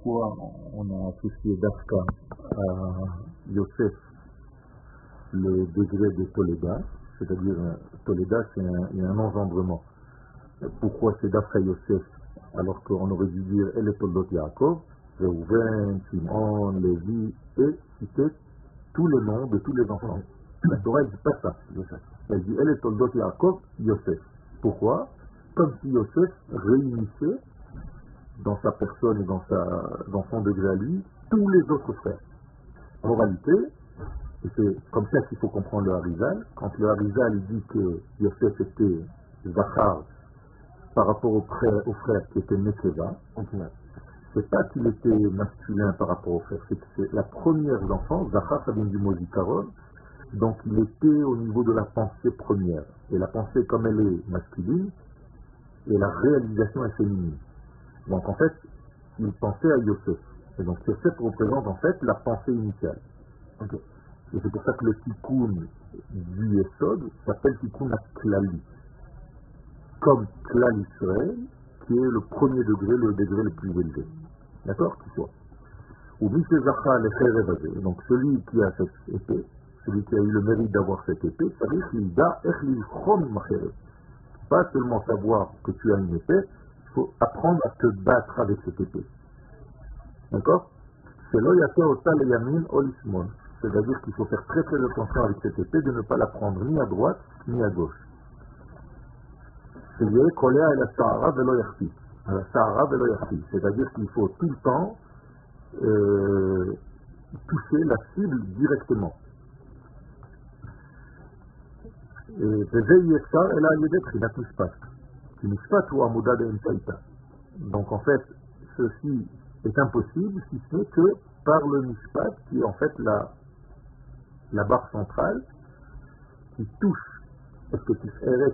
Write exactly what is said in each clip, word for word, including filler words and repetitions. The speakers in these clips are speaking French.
pourquoi on a associé Dafka à Yosef le degré de Toléda, c'est-à-dire Toléda c'est un, il y a un engendrement. Pourquoi c'est Dafka Yosef alors qu'on aurait dû dire El Toldot Yaakov, Reuven, Simon, Lévi, et citer tous les noms de tous les enfants. La Torah ne dit pas ça. Elle dit El Toldot Yaakov, Yosef. Pourquoi? Comme si Yosef réunissait dans sa personne et dans, sa, dans son degré à lui tous les autres frères. En moralité, et c'est comme ça qu'il faut comprendre le Harizal, quand le Harizal dit que Yosef était Zachar par rapport au frère, au frère qui était Nekeva, c'est pas qu'il était masculin par rapport au frère, c'est que c'est la première enfant, Zachar ça vient du mot Zikaron, donc il était au niveau de la pensée première. Et la pensée comme elle est masculine, et la réalisation est féminine. Donc en fait, il pensait à Yosef. Et donc Yosef représente en fait la pensée initiale. Okay. Et c'est pour ça que le tikkun du Yesod s'appelle tikkun Klali. Comme Klal Israël, qui est le premier degré, le degré le plus élevé. D'accord? Qui soit. Ou Mishezacha le donc celui qui a cette épée, celui qui a eu le mérite d'avoir cette épée, ça veut dire qu'il da echli chom macheret. Pas seulement savoir que tu as une épée, il faut apprendre à te battre avec cette épée. D'accord? C'est l'oyate ota le yamin olismon. C'est-à-dire qu'il faut faire très très attention avec cette épée de ne pas la prendre ni à droite ni à gauche. C'est-à-dire koléa et la sahara velo yarti. La sahara velo yarti. C'est-à-dire qu'il faut tout le temps euh, toucher la cible directement. Donc en fait, ceci est impossible si ce n'est que par le mishpat, qui est en fait la, la barre centrale, qui touche, est-ce que tu fais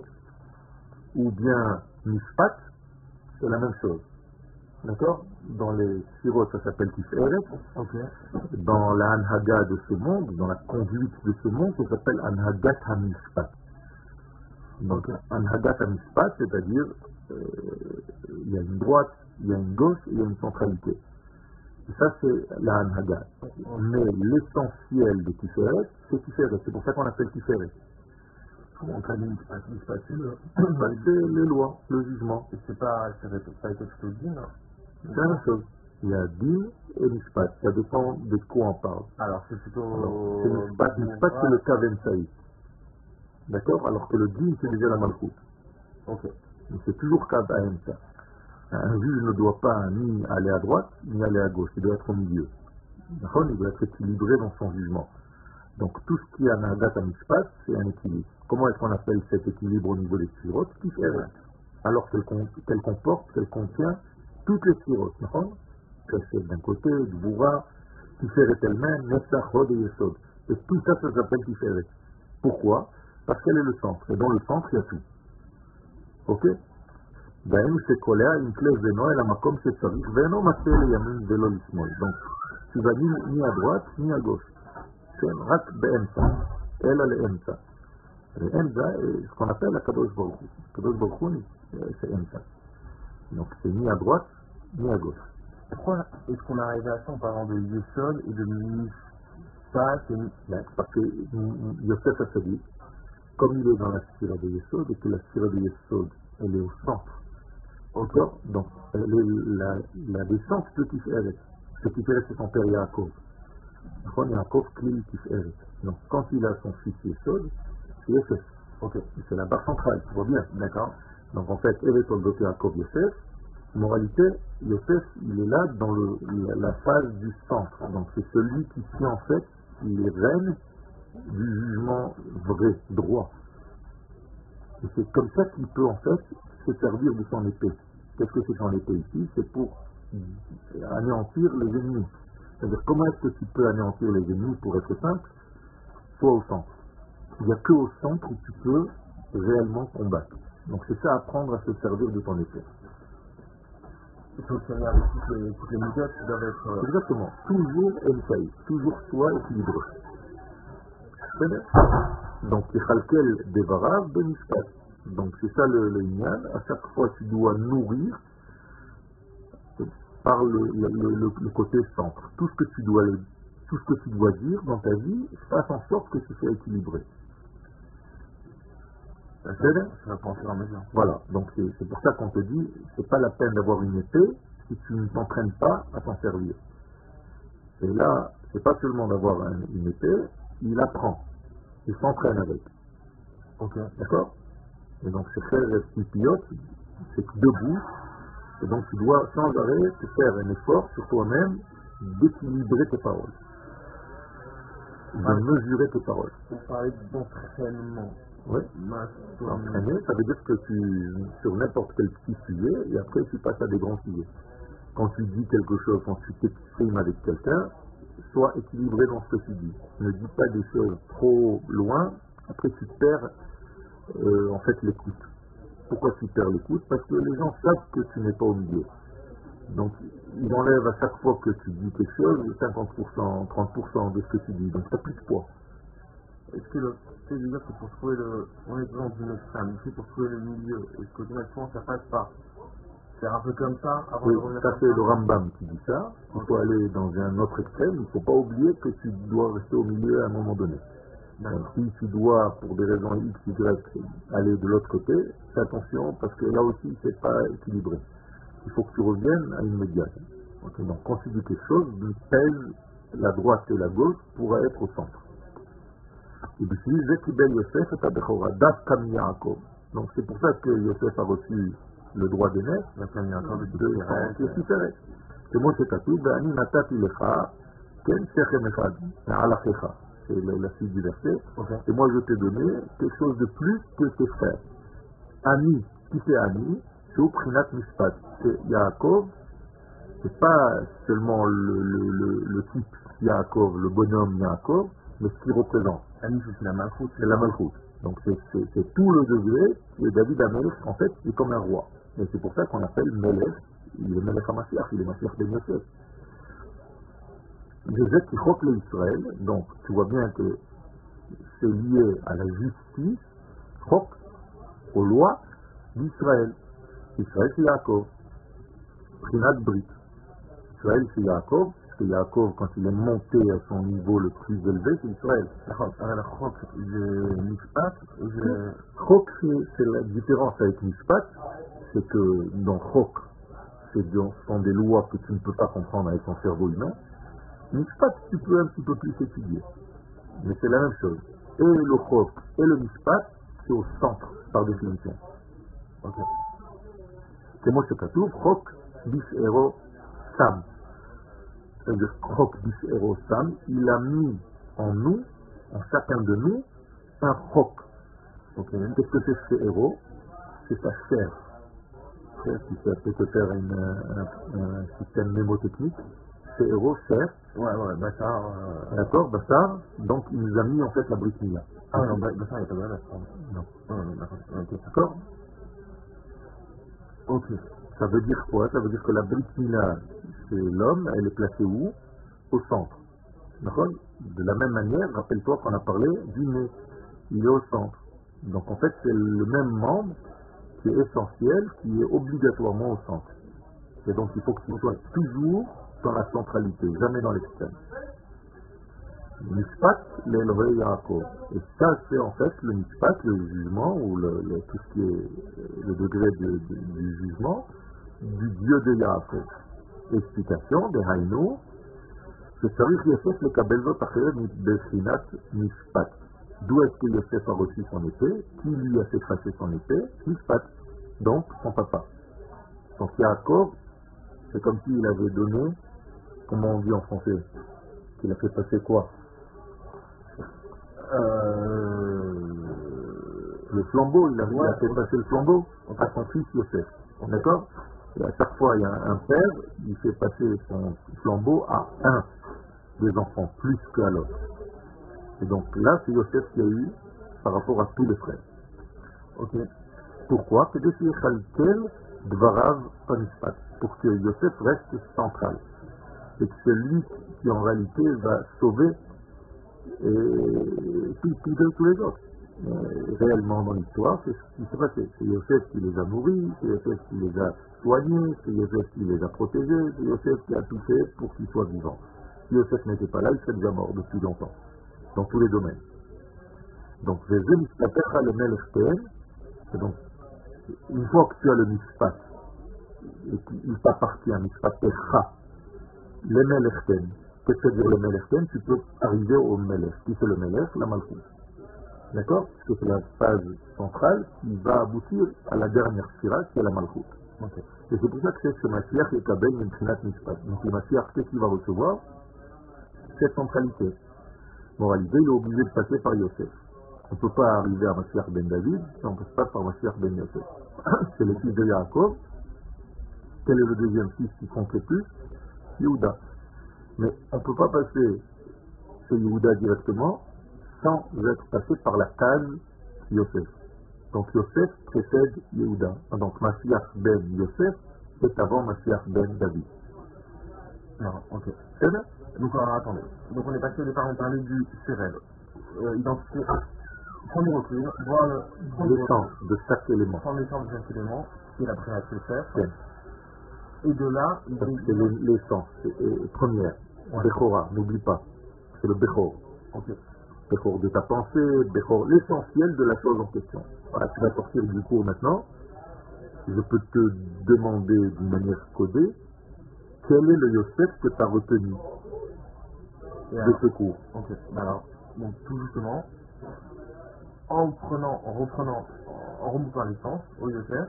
ou bien mishpat, c'est la même chose. D'accord? Dans les sirotes, ça s'appelle Tiferet. Okay. Dans la Anhaga de ce monde, dans la conduite de ce monde, ça s'appelle Anhagat HaMishpat. Donc, Anhagat HaMishpat, c'est-à-dire, euh, il y a une droite, il y a une gauche, il y a une centralité. Et ça, c'est la Anhaga. Mais l'essentiel de Tiferet, c'est Tiferet. C'est pour ça qu'on appelle Tiferet. Comment on traduit Mishpat? Mishpat, c'est le... c'est les lois, le jugement. Et c'est pas, ça a été plutôt dit, non? C'est la même chose. Il y a din et mishpat. Ça dépend de quoi on parle. Alors c'est plutôt... Alors, c'est mishpat. Mishpat c'est le kaven saïd. D'accord? Alors que le din c'est déjà la malchoute. Ok. Mais c'est toujours kav aemsa. Un juge ne doit pas ni aller à droite ni aller à gauche. Il doit être au milieu. D'accord? Il doit être équilibré dans son jugement. Donc tout ce qui est anagat à mishpat, c'est un équilibre. Comment est-ce qu'on appelle cet équilibre au niveau des sirotes? Tiferet. Alors qu'elle, qu'elle comporte, qu'elle contient toutes les sirotes, c'est d'un côté, du bourra, Tiferet elle-même, Netzach, Hod et Yesod. Et tout ça, ça s'appelle Tiferet. Pourquoi? Parce qu'elle est le centre. Et dans le centre, il y a tout. Ok? D'ailleurs, c'est collé à une flèche de Noël, à Makom, c'est Tzarik, Veno, Matel et Yamin, Velo, Lismol. Donc, tu vas ni, ni à droite, ni à gauche. C'est Rak Be'emsa. Elle a le Emsa. Le Emsa est ce qu'on appelle la Kadosh Baruch Hu. Kadosh Baruch Hu, c'est Emsa. Donc c'est ni à droite, ni à gauche. Pourquoi est-ce qu'on arrive à ça en parlant de Yesod et de Mishpat et... Parce que Yosef a dit, comme il est dans la sphère de Yesod, et que la sphère de Yesod, elle est au centre. D'accord? Donc la, la descente de Tiferet. Ce Tiferet, c'est son père Yaakov. Donc Yaakov, Klil Tiferet. Donc quand il a son fils Yesod, c'est Yosef. Ok. C'est la barre centrale, tu vois bien. D'accord? Donc en fait, elle est au doté Yaakov Yosef. En moralité, Yosef, il est là dans le, la, la phase du centre. Donc c'est celui qui tient en fait les rênes du jugement vrai, droit. Et c'est comme ça qu'il peut en fait se servir de son épée. Qu'est-ce que c'est son épée ici? C'est pour anéantir les ennemis. C'est-à-dire comment est-ce que tu peux anéantir les ennemis pour être simple? Soit au centre. Il n'y a qu'au centre où tu peux réellement combattre. Donc c'est ça, apprendre à se servir de ton épée. Il faut se servir avec toutes les, toutes les méthodes qui doivent être... Euh... Exactement. Toujours Elsaï. Toujours soi équilibré. Donc, Yechalkel Devarav Benishpat. Donc c'est ça le, le Inyan. À chaque fois tu dois nourrir par le, le, le, le côté centre. Tout ce que tu dois, tout ce que tu dois dire dans ta vie, fasse en sorte que ce soit équilibré. C'est ça prend au fur et à mesure. Voilà, donc c'est, c'est pour ça qu'on te dit, c'est pas la peine d'avoir une épée si tu ne t'entraînes pas à t'en servir. Et là, c'est pas seulement d'avoir un, une épée, il apprend, il s'entraîne avec. Ok. D'accord? Et donc c'est faire petit pilote, c'est debout, et donc tu dois sans arrêt te faire un effort sur toi-même d'équilibrer tes paroles, de ouais. mesurer tes paroles. Pour parler d'entraînement. Oui. Entraîner, ça veut dire que tu, sur n'importe quel petit sujet, et après tu passes à des grands sujets. Quand tu dis quelque chose, quand tu t'exprimes avec quelqu'un, sois équilibré dans ce que tu dis. Ne dis pas des choses trop loin, après tu perds euh, en fait l'écoute. Pourquoi tu perds l'écoute? Parce que les gens savent que tu n'es pas au milieu. Donc ils enlèvent à chaque fois que tu dis quelque chose cinquante pour cent, trente pour cent de ce que tu dis. Donc ça n'a plus de poids. Est-ce que le fait de dire que pour trouver le... On est dans une extrême, ici pour trouver le milieu, est-ce qu'automatiquement ça passe par faire un peu comme ça avant oui, de revenir ça comme c'est ça? le Rambam qui dit ça. Il okay. faut aller dans un autre extrême. Il ne faut pas oublier que tu dois rester au milieu à un moment donné. Donc si tu dois, pour des raisons X, Y, aller de l'autre côté, fais attention parce que là aussi c'est pas équilibré. Il faut que tu reviennes à une médiane. Okay. Donc quand tu dis quelque chose, pèse la droite et la gauche pour être au centre. Et puis Zekibel Yosef et Tabechora, Das Kam Yaakov. Donc c'est pour ça que Yosef a reçu le droit d'aînée, la Kam Yaakov de Tiferet. C'est moi c'est Katou, Be'ani Natati Lecha, Ken Shechem Echad, Na'alachecha. C'est la suite du verset. Okay. Et moi je t'ai donné quelque chose de plus que tes frères. Ami, qui c'est Ami? C'est au Prinat Mishpat. C'est Yaakov, c'est pas seulement le, le, le, le type Yaakov, le bonhomme Yaakov, mais ce qu'il représente. Ami, c'est la malchoute. C'est la malchoute. Donc c'est, c'est, c'est tout le degré que David Amelech, en fait, est comme un roi. Et c'est pour ça qu'on appelle Melech, il est Melech HaMashiach, il est Mashiach ben Yosef. Joseph qui choque l'Israël, donc tu vois bien que c'est lié à la justice, choque aux lois d'Israël. Israël c'est Yaakov, Prinat Brit. Israël c'est Yaakov, parce que Yaakov, quand il est monté à son niveau le plus élevé, c'est Israël. Alors, Chok, je Mishpat, je... Chok, c'est la différence avec Mishpat, c'est que dans Chok, ce sont des lois que tu ne peux pas comprendre avec ton cerveau humain. Mishpat, tu peux un petit peu plus étudier. Mais c'est la même chose. Et le Chok et le Mishpat, c'est au centre, par définition. Ok. C'est moi ce katouf, Chok, Bishero, Sam. C'est-à-dire Chok, Bishero, Sam, il a mis en nous, en chacun de nous, un Chok. Okay. Qu'est-ce que c'est ce héros? C'est sa chair. Si ça peut te faire une, un, un système mémotechnique, c'est héros, chair. Ouais, ouais, Bassar. Euh... D'accord, Bassar. Donc il nous a mis en fait la Brit Mila. Ah non, Bassar n'est pas de la Non. Non, non, d'accord. Okay. D'accord. Ok. Ça veut dire quoi? Ça veut dire que la Brit Mila, c'est l'homme, elle est placée où? Au centre. D'accord? De la même manière, rappelle-toi qu'on a parlé du nez. Il est au centre. Donc en fait, c'est le même membre qui est essentiel, qui est obligatoirement au centre. Et donc il faut que tu sois toujours dans la centralité, jamais dans l'extrême. Mishpat, l'Elrei Yaakov. Et ça, c'est en fait le Mishpat, le jugement, ou le, le, tout ce qui est le degré de, de, du jugement du Dieu de Yaakov. Explication de Haïnou, que Sarich Yosef le Kabelzot Acher Bechinat Mishpat. D'où est-ce que Yosef a reçu son épée? Qui lui a fait cracher son épée? Mishpat. Donc, son papa. Donc Yaakov, c'est comme s'il avait donné, comment on dit en français? Qu'il a fait passer quoi? Euh... Le flambeau, il a, ouais, il a fait ouais. passer le flambeau à son fils Yosef. D'accord? Et à chaque fois, il y a un père, il fait passer son flambeau à un des enfants, plus qu'à l'autre. Et donc là, c'est Yosef qui a eu par rapport à tous les frères. Ok. Pourquoi? Que de Chalkel Dvarav Panishpat. Pour que Yosef reste central. C'est que c'est lui qui en réalité va sauver et tous les autres. euh, réellement dans l'histoire, c'est ce qui s'est passé. C'est Yosef qui les a nourris, c'est Yosef qui les a soignés, c'est Yosef qui les a protégés, c'est Yosef qui a tout fait pour qu'ils soient vivants. Si Yosef n'était pas là, il serait déjà mort depuis longtemps, dans tous les domaines. Donc, et donc, une fois que tu as le mishpat, et qu'il t'appartient, mishpat techa, le melechten, qu'est-ce que veut dire le melechten? Tu peux arriver au melech. Qui c'est le melech? La malchoute. D'accord? Parce que c'est la phase centrale qui va aboutir à la dernière spirale, qui est la malchoute. Okay. Et c'est pour ça que c'est ce Mashiach et Kabel Mimchinat Mishpat. Donc le Mashiach, qu'est-ce qu'il va recevoir? Cette centralité. Moralité, il est obligé de passer par Yosef. On ne peut pas arriver à Mashiach ben David si on ne passe pas par Mashiach ben Yosef. C'est le fils de Yaakov. Quel est le deuxième fils qui compte le plus? Yehuda. Mais on ne peut pas passer chez Yehuda directement sans être passé par la case Yosef. Donc Yosef précède Yehuda. Donc Mashiach ben Yosef est avant Mashiach ben David. Non, ok. C'est vrai? Donc alors, attendez. Donc on est passé au départ, on parlait du cérèbre. Euh, identifier, premier recul, voir le l'essence de chaque élément. Prendre l'essence de chaque élément, qui est la première Yosef. Okay. Et de là, il c'est l'essence euh, première. Ouais. Bechora, n'oublie pas. C'est le Bechor. Okay. Bechor de ta pensée, Bechor, l'essentiel de la chose en question. Voilà, tu vas sortir du cours maintenant. Je peux te demander d'une manière codée quel est le Yosef que tu as retenu et de alors, ce cours. Ok, alors, donc tout justement, en prenant, en reprenant, en remontant l'essence au Yosef,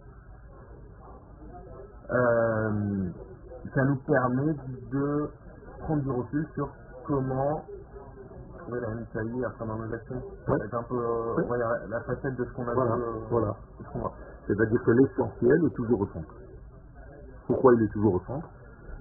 euh, ça nous permet de prendre du recul sur comment trouver la Misaïe après l'organisation. Ça va être un peu euh, oui. ouais, la, la facette de ce qu'on a voilà, vu. Euh, voilà. Ce qu'on C'est-à-dire que l'essentiel est toujours au centre. Pourquoi il est toujours au centre?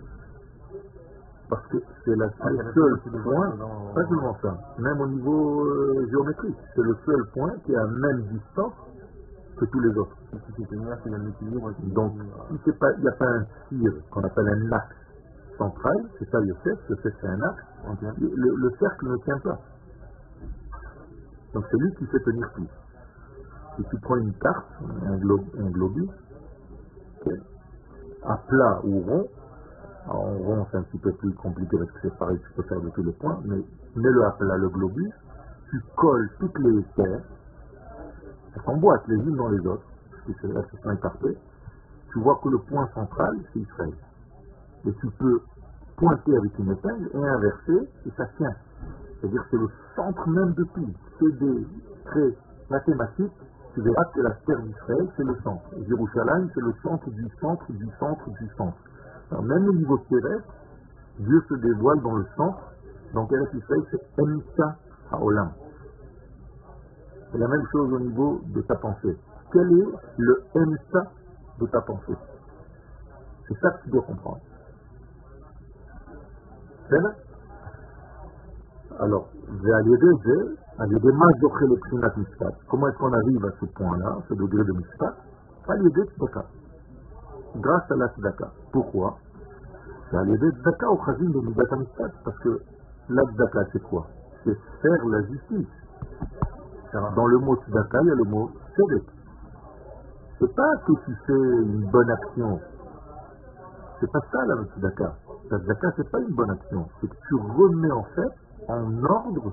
Parce que c'est la, ah, le seul point, dans... pas seulement ça, même au niveau euh, géométrique, c'est le seul point qui est à même distance que tous les autres. Donc, si il n'y a pas un tir qu'on appelle un axe central, c'est ça Yosef, Yosef c'est un axe, okay. le, le cercle ne tient pas. Donc c'est lui qui fait tenir tout. Si tu prends une carte, un, globe, un globus, okay, à plat ou rond, en rond c'est un petit peu plus compliqué parce que c'est pareil, tu peux faire de tous les points, mais mets-le à plat le globus, tu colles toutes les terres, elles s'emboîtent les unes dans les autres, parce que elles sont écartées, tu vois que le point central c'est Israël. Et tu peux pointer avec une épingle et inverser, et ça tient. C'est-à-dire que c'est le centre même de tout. C'est des traits mathématiques, tu verras que la terre d'Israël, c'est le centre. Jérusalem, c'est le centre du centre du centre du centre. Alors, même au niveau terrestre, Dieu se dévoile dans le centre. Donc, Eretz Israël, c'est Emsa Haolam. C'est la même chose au niveau de ta pensée. Quel est le Emsa de ta pensée? C'est ça que tu dois comprendre. C'est vrai? Alors, comment est-ce qu'on arrive à ce point-là, ce degré de Mishpat? Grâce à la tzedaka. Pourquoi? Parce que la tzedaka, c'est quoi? C'est faire la justice. Dans le mot tzedaka, il y a le mot tzedek. C'est pas que tu fais une bonne action. C'est pas ça la tzedaka. La tzedaka, c'est pas une bonne action. C'est que tu remets en fait en ordre,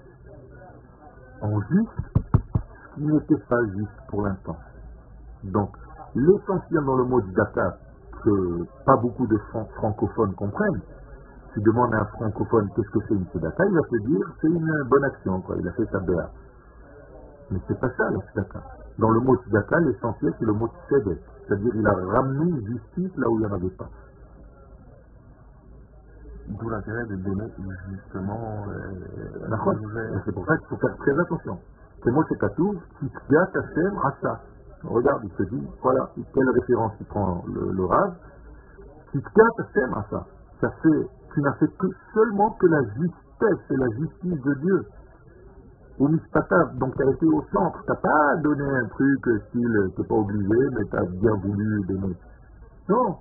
en juste, ce qui n'était pas juste pour l'instant. Donc, l'essentiel dans le mot tzedaka, que pas beaucoup de francophones comprennent, tu demandes à un francophone qu'est-ce que c'est une tzedaka, il va te dire c'est une bonne action, quoi. Il a fait sa béa. Mais c'est pas ça la tzedaka. Dans le mot tzedaka, l'essentiel c'est le mot tzedek, c'est-à-dire il a ramené justice là où il n'y en avait pas. D'où l'intérêt de donner justement. Euh, euh, c'est pour ça qu'il faut faire très attention. C'est moi c'est Katouf, Kitga Tashem Asa. Regarde, il te dit, voilà, quelle référence il prend le, le Rav. Kitga Tashem Asa. Ça fait, tu n'as fait que seulement que la justesse et la justice de Dieu. Au Mishpatav, donc tu as été au centre, tu n'as pas donné un truc style, tu n'es pas obligé, mais tu as bien voulu donner. Non,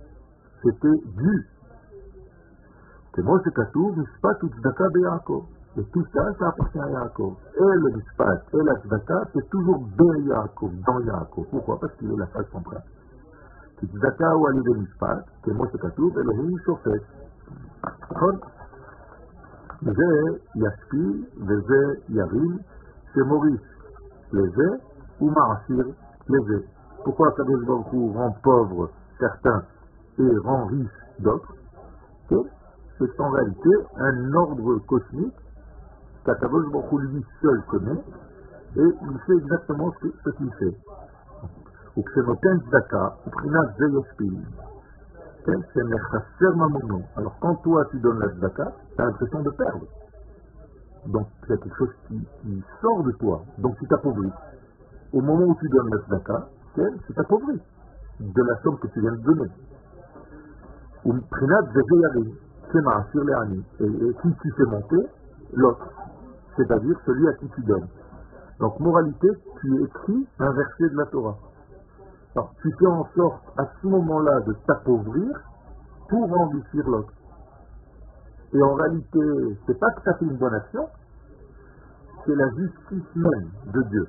c'était dû. C'est moi c'est Katouf, Mishpat Tzedaka Be'Yaakov. Et tout ça, ça appartient à Yaakov. Et le Mishpat et la Tzedaka, c'est toujours de Yaakov, dans Yaakov. Pourquoi? Parce qu'il est la phase centrale. כי צדקה הוא על ידי משפט, כמו שכתוב, אלוהים שופט. נכון? וזה ישפיל וזה ירים, שמוריש לזה ומעשיר לזה. Pourquoi הקדוש ברוך הוא rend pauvre certains et rend riche d'autres? C'est en réalité un ordre cosmique qu'Akadosh Baruch Hu lui seul connaît et il fait exactement ce, ce qu'il fait. וכשנותן צדקה, מבחינת זה ישפיל. כן? שמחסר ממונו. Alors quand toi tu donnes la tzedaka, tu as l'impression de perdre. Donc il y a quelque chose qui, qui sort de toi. Donc tu t'appauvris. Au moment où tu donnes la tzedaka, tu t'appauvris de la somme que tu viens de donner. ומבחינת זה ירים, שמעשיר לעני. Et qui tu fais monter? L'autre. C'est-à-dire celui à qui tu donnes. Donc moralité, tu écris un verset de la Torah. Alors, tu fais en sorte à ce moment-là de t'appauvrir pour enrichir l'autre. Et en réalité, c'est pas que tu as fait une bonne action, c'est la justice même de Dieu.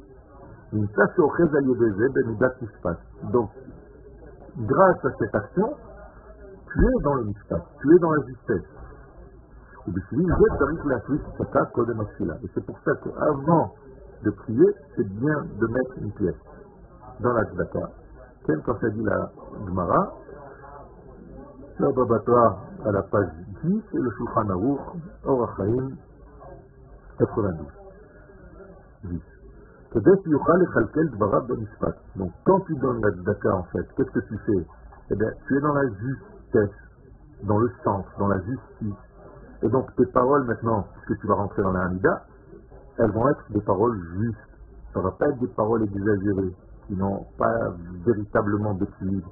Donc, grâce à cette action, tu es dans le mishpat, tu es dans la justesse. Et c'est pour ça qu'avant de prier, c'est bien de mettre une pièce dans la tzedaka. Quel quand ça dit la Gemara, le Baba Batra à la page dix et le Shulchan Aruch, Orach Chaim quatre-vingt-douze. dix. Donc quand tu donnes la tzedaka en fait, qu'est-ce que tu fais? Eh bien, tu es dans la justesse, dans le centre, dans la justice. Et donc tes paroles maintenant, puisque tu vas rentrer dans la Hamida, elles vont être des paroles justes. Ça ne va pas être des paroles exagérées, qui n'ont pas véritablement d'équilibre.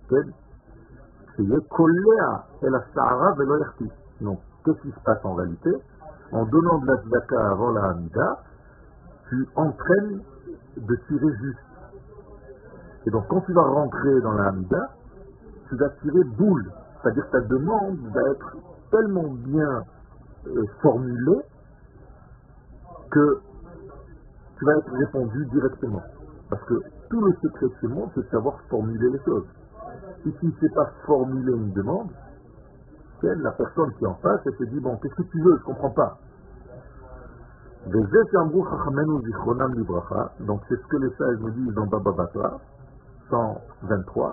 Donc, qu'est-ce qui se passe en réalité? En donnant de la tzedaka avant la Hamida, tu entraînes de tirer juste. Et donc, quand tu vas rentrer dans la Hamida, tu vas tirer boule. C'est-à-dire que ta demande va être tellement bien euh, formulée que tu vas être répondu directement. Parce que tout le secret de ce monde, c'est de savoir formuler les choses. Si tu ne sais pas formuler une demande, la personne qui est en face, elle se dit, bon, qu'est-ce que tu veux? Je ne comprends pas. Donc c'est ce que les sages me disent dans Baba Batra, cent vingt-trois.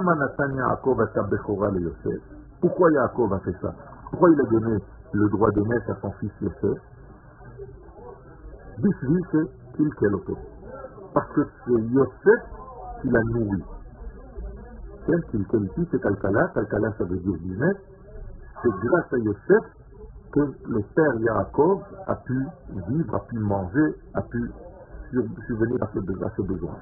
Pourquoi Yaakov a fait ça? Pourquoi il a donné le droit de naître à son fils Yosef? Bishvi, c'est qu'il keloto. Parce que c'est Yosef qui l'a nourri. Qu'il qualifie, c'est Kalkala. Kalkala, ça veut dire business. C'est grâce à Yosef que le père Yaakov a pu vivre, a pu manger, a pu subvenir à ses besoins.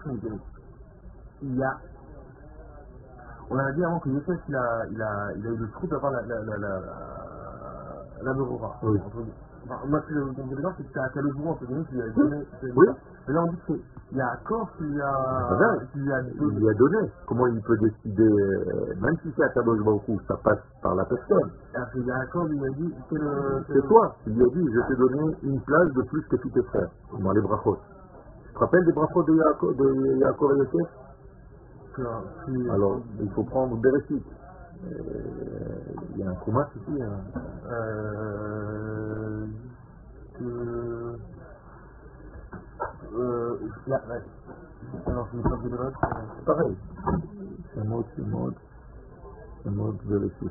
Il y a... On a dit avant que Yosef, il a, il a, il a eu le trou d'avoir la, la, la, la, la Mevorah. Oui. Enfin, moi, ce que je veux dire, c'est que c'est à quel jour, entre guillemets, tu lui as donné. Oui. Mais là, on dit que c'est Yaakov qui lui a, qui lui a donné. Il lui a donné. Comment il peut décider, même si c'est à Kadosh Baruch Hu, ça passe par la personne. Après, Yaakov, il lui a dit, c'est le... C'est toi. Il lui a dit, je t'ai donné une place de plus que tous tes frères. Dans les brachot. Tu te rappelles des brachot de Yaakov, de Yaakov et Yosef? Alors, il faut prendre des récits. Il y a un Koumas ici. Hein. Euh... Que... Euh... Là, ouais. Alors, je me sens de l'autre. C'est pareil. C'est mode, c'est mode. C'est mode de récit.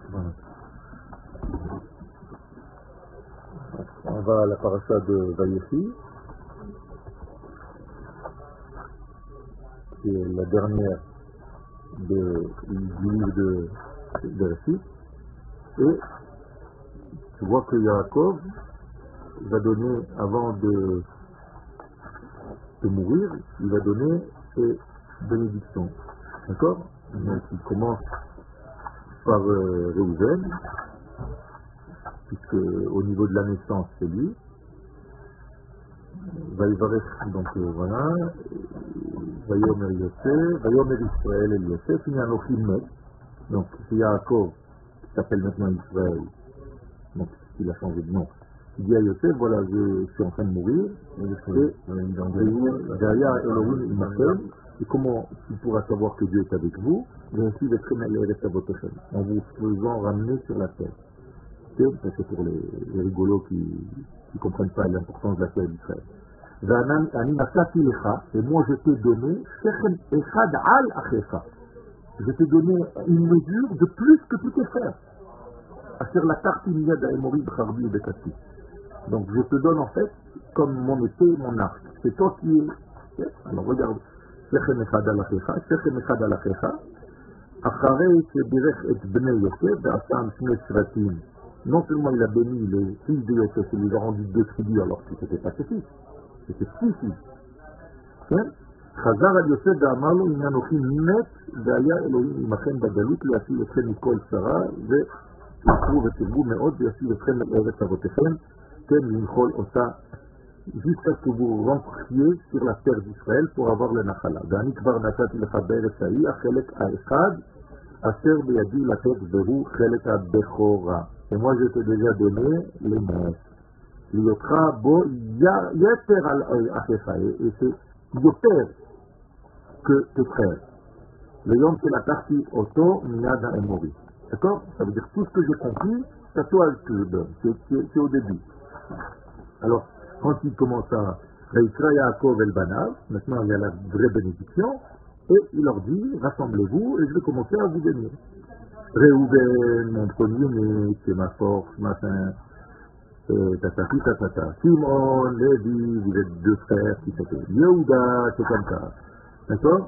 On va à la paracha de Vayechi, qui est la dernière de, du livre de, de Récit. Et tu vois que Yaakov va donner, avant de, de mourir, il va donner ses bénédictions. D'accord? Donc il commence par euh, Réhouven, puisque au niveau de la naissance c'est lui. Vaïvarech, donc euh, voilà, Vayomer Yosef, Vayomer Israël et Yosef, il y a un Ochim. Donc c'est Yaakov qui s'appelle maintenant Israël, donc il a changé de nom. Il dit à Yosef, voilà, je suis en train de mourir, et derrière Elohim, il m'appelle, et comment tu pourras savoir que Dieu est avec vous? Ainsi, en vous faisant ramener sur la terre. Ça, c'est pour les, les rigolos qui ne comprennent pas l'importance de la terre d'Israël. Et moi, je t'ai donné, je t'ai donné une mesure de plus que tous tes frères. Sur la carte, il y a d'Aémori, Bcharbi et Bekati. Donc je te donne en fait comme mon épée, mon arc. C'est toi qui es. Alors regarde. Shechem echad alachecha, Shechem echad alachecha. Acharei shedirech et bnei Yosef, ve'asam shne shvatim. Non seulement il a béni les fils de Yosef, il lui a rendu deux tribus alors que c'était pas ses fils. C'était six fils. חזר על יוסף ואמר לו, הנה אנוכי מת, והיה אלוהים עמכם בגלות להציל אתכם מכל צרה, ותלכו ותרבו מאוד ויציל אתכם אל ארץ אבותיכם, כן לנחול אותה, jusqu'à ce que vous rentriez sur la terre d'Israël pour avoir le נחלה. ואני כבר נתתי לך בארץ ההיא, החלק האחד, אשר בידי לתת והוא חלק הבכורה. Et moi je t'ai déjà donné les neuf. להיותך בו יתר על אחיך, et c'est יותר que tes frères. Le yom c'est la partie auto minad ha'emori. D'accord? Ça veut dire tout ce que j'ai compris, c'est à toi que je donne. C'est au début. Alors, quand il commence à Reïsra Yaakov el Banav, maintenant il y a la vraie bénédiction, et il leur dit, rassemblez-vous, et je vais commencer à vous bénir. Réhouven, mon premier-né, c'est ma force, machin, tatati, tatata. Simon, Lévi, vous êtes deux frères qui s'appellent Yehuda, c'est comme ça. D'accord?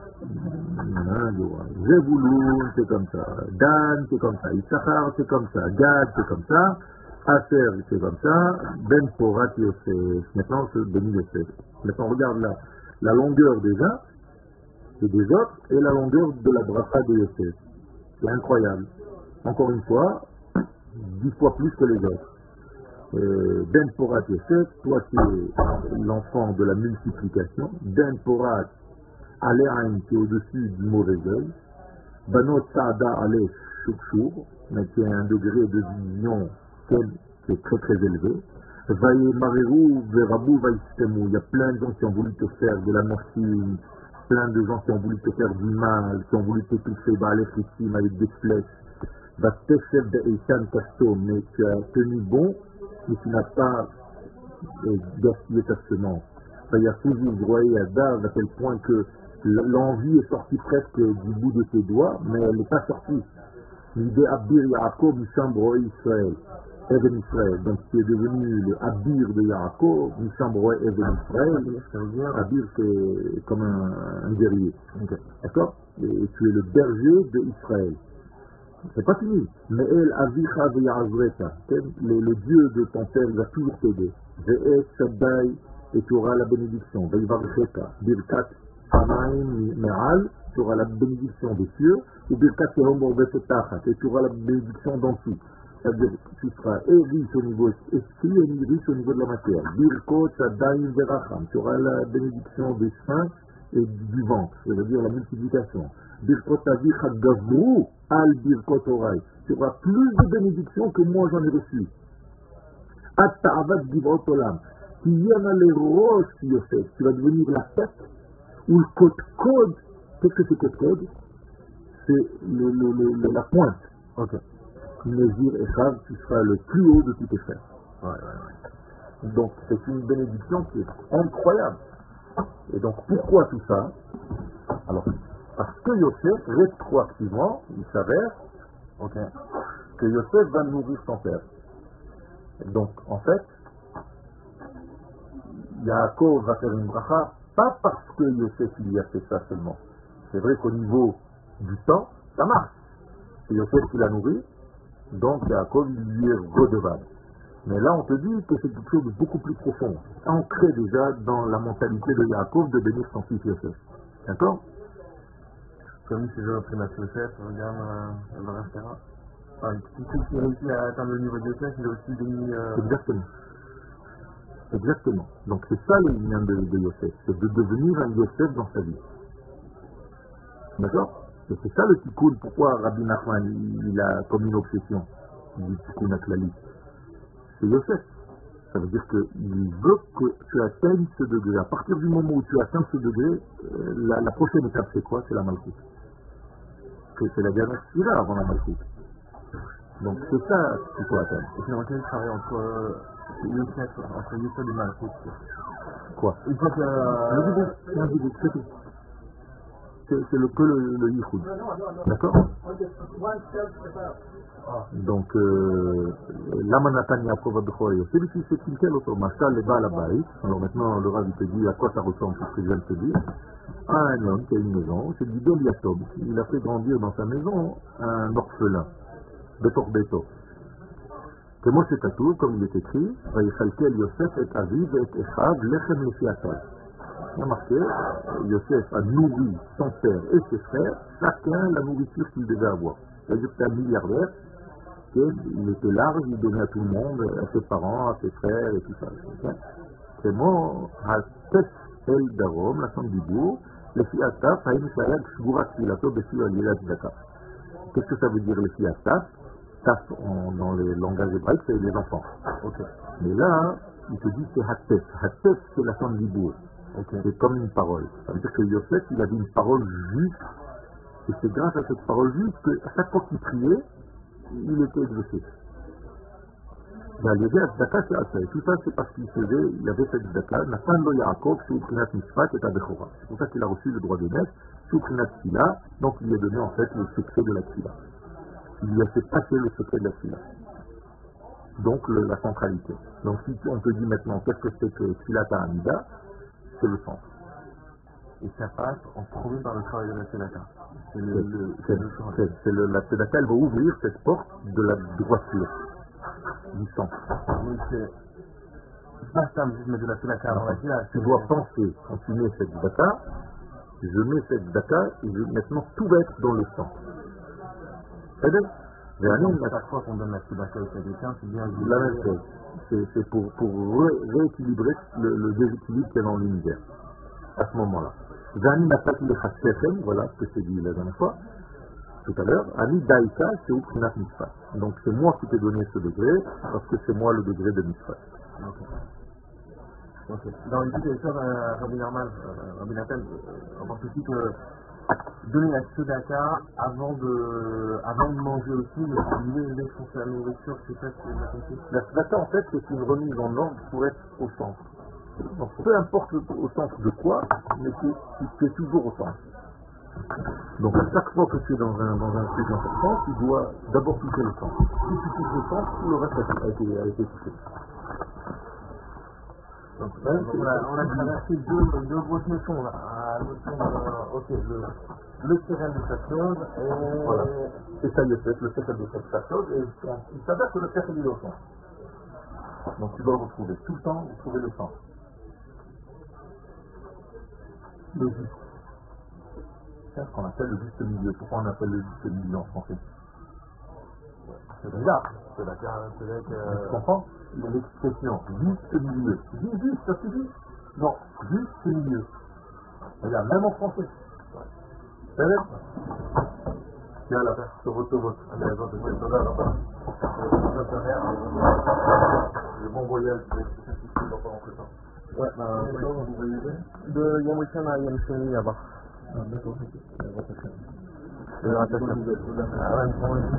Zebulun, c'est comme ça. Dan, c'est comme ça. Issachar, c'est comme ça. Gad, c'est comme ça. Aser, c'est comme ça. Ben Porat Yosef. Maintenant, c'est Beni Yosef. Maintenant, regarde là. La longueur des uns et des autres et la longueur de la bracha de Yosef. C'est incroyable. Encore une fois, dix fois plus que les autres. Euh, Ben Porat Yosef, toi qui es l'enfant de la multiplication. Ben Porat Aléaïn qui est au-dessus du mauvais œil. Banot Saada Alé Choukchour, mais qui a un degré de vision qui est très très élevé. Vaïe Marérou, Verabou, Vaïstemou. Il y a plein de gens qui ont voulu te faire de la morphine, plein de gens qui ont voulu te faire du mal, qui ont voulu te toucher Baalefissim avec des flèches. Vatechef de Eitan Kasto, mais tu as tenu bon, mais tu n'as pas euh, gaspillé ta semence. Il y a toujours broyé à Dav à tel point que l'envie est sortie presque du bout de tes doigts, mais elle n'est pas sortie. L'idée Abir Yaakov, Misham Broé Israël, Even Israël. Donc tu es devenu le Abir de Yaakov, Misham Broé Even Israël. Abir c'est comme un, un guerrier. Okay. D'accord? Et tu es le berger de Israël. C'est pas fini. Mais El Avicha Veyazreta, le, le Dieu de ton père va toujours t'aider. Ve'et Shaddai, et tu auras la bénédiction. Veivarcheta, Birkat Shamaim Me'al, tu auras la bénédiction des cieux. Et Birkat Tehom Orbetetachat, et tu auras la bénédiction d'en dessous. C'est-à-dire que tu seras et riche au niveau esprit et riche au niveau de la matière. Birkot Shadaim Veracham, tu auras la bénédiction des seins et du ventre, c'est-à-dire la multiplication. Birkot Avicha Gavru Al Birkot Orai, tu auras plus de bénédictions que moi j'en ai reçu. At Ta'avat Givot Olam. Qui y en a les roches, Yosef, tu vas devenir la tête, ou le côte-code. Qu'est-ce que c'est côte-code? C'est le, le, le, la pointe. Ok. Nézir et Chav, tu seras le plus haut de tous tes frères. Ouais, ouais, ouais. Donc, c'est une bénédiction qui est incroyable. Et donc, pourquoi tout ça? Alors, parce que Yosef, rétroactivement, il s'avère okay, que Yosef va nourrir son père. Et donc, en fait, Yaakov va faire une bracha, pas parce que Yosef lui a fait ça seulement. C'est vrai qu'au niveau du temps, ça marche. C'est Yosef qui l'a nourri, donc Yaakov lui est redevable. Mais là, on te dit que c'est quelque chose de beaucoup plus profond, ancré déjà dans la mentalité de Yaakov de bénir son fils Yosef. D'accord? Comme si j'ai repris ma Yosef, regarde euh, le référent. Enfin, qui réussit à atteindre le niveau de Yosef, il a aussi béni... Euh... Exactement. Exactement. Donc c'est ça le lien de, de Yosef, c'est de devenir un Yosef dans sa vie. D'accord? Et c'est ça le tikkun. Pourquoi Rabbi Nachman il, il a comme une obsession du tikkun aklali? C'est Yosef. Ça veut dire qu'il veut que tu atteignes ce degré. À partir du moment où tu atteins ce degré, euh, la, la prochaine étape c'est quoi? C'est la malchoute. Que c'est la dernière sphira avant la malchoute. Donc c'est ça qu'il faut atteindre. Et finalement, quel est le travail entre Youssef, entre Youssef et Malchoute? Quoi? Une fois que... Le guide, c'est un guide, c'est tout. C'est, c'est le que le, le yichoud. D'accord? Donc, euh, lama Natania Prova Bechor Yosef, ici c'est une telle autre machal, les Baal Abaït. Alors maintenant, le Rav te dit à quoi ça ressemble, c'est ce que je viens de te dire. Un homme qui a une maison, c'est du Bel Yatom. Il a fait grandir dans sa maison un orphelin, Betor Beto. Que moi c'est tout, comme il est écrit, Vayichalkel Yosef et Aviv et Echav Lechem Lefiatal. Il y a marqué, Yosef a nourri son père et ses frères, chacun la nourriture qu'il devait avoir. C'est-à-dire que c'est un milliardaire, il était large, il donnait à tout le monde, à ses parents, à ses frères et tout ça. C'est moi, à Tef El Darom, la chambre du bourg, les filles à Taf, à Imishayag, Shgourat Filato, Bessu Aliela Daka. Qu'est-ce que ça veut dire les filles à Taf? Taf, dans les langages hébraïques, c'est les enfants. Okay. Mais là, il te dit c'est Hatef. Hatef, c'est la chambre du bourg. Okay. C'est comme une parole. Ça veut dire que Yosef, il avait une parole juste. Et c'est grâce à cette parole juste qu'à chaque fois qu'il priait, il était exaucé. Ben, l'idée à Tzedaka, c'est assez. Tout ça, c'est parce qu'il faisait, il avait cette Tzedaka, Nathan lo Yaakov, c'est Uprinat Mishpat et Tabechora. C'est pour ça qu'il a reçu le droit de naître, c'est Uprinat Tfila, donc il lui a donné en fait le secret de la Tfila. Il lui a fait passer le secret de la Tfila. Donc le, la centralité. Donc si on te dit maintenant qu'est-ce que c'est que Tfila Ta'amida, c'est le centre. Et ça passe en premier par le travail de la Tzedaka. C'est le, le, c'est, c'est, c'est le, la Tzedaka, elle va ouvrir cette porte de la droiture, du centre. Donc c'est pas ça, juste mettre de la Tzedaka dans la Tzedaka. Tu dois penser, quand tu mets cette Tzedaka, je mets cette Tzedaka et je, maintenant tout va être dans le centre. C'est à chaque fois qu'on donne la Tzedaka au quelqu'un, c'est bien la même chose. C'est, c'est pour, pour ré, rééquilibrer le, le déséquilibre qu'il y a dans l'univers. À ce moment-là. Zani Natak Lechasechem, voilà ce que je t'ai dit la dernière fois, tout à l'heure. Ani Daïka, c'est Uprinat Mishpat. Donc c'est moi qui t'ai donné ce degré, parce que c'est moi le degré de Mishpat. Okay. Okay. Dans une petite histoire, euh, Rabbi Normal, euh, Rabbi Nathan, euh, on pense aussi que donner la Tzedaka avant de, avant de manger aussi, mais lever la nourriture, c'est ça que j'ai compris. La Tzedaka, en fait, c'est une remise en ordre pour être au centre. Donc peu importe au centre de quoi, mais tu es toujours au centre. Donc à chaque fois que tu es dans un, dans un truc important, tu dois d'abord toucher le centre. Si tu touches le centre, tout le reste a été, a été touché. Donc, hein, donc on, a, on a traversé deux, deux grosses notions là. La notion de, ok, le, le terrain de cette chose et... Voilà. C'est ça le fait, le fait de cette chose, et il s'avère que le fait est au centre. Donc tu dois le retrouver tout le temps, retrouver le centre. Le juste. C'est ce qu'on appelle le juste milieu. Pourquoi on appelle le juste milieu en français? C'est bizarre. C'est la c'est vrai que... Tu comprends? L'expression juste milieu. Dis juste, ça suffit? Non, juste milieu. Regarde, même en français. C'est vrai? Tiens là, sur votre vote. Allez, attends, c'est ça là, là-bas. Le bon voyage, c'est ça dans pas longtemps. Ouais, bah, de Yom Rishon à Yom Sheni là-bas. Ah, d'accord. Le rattachement.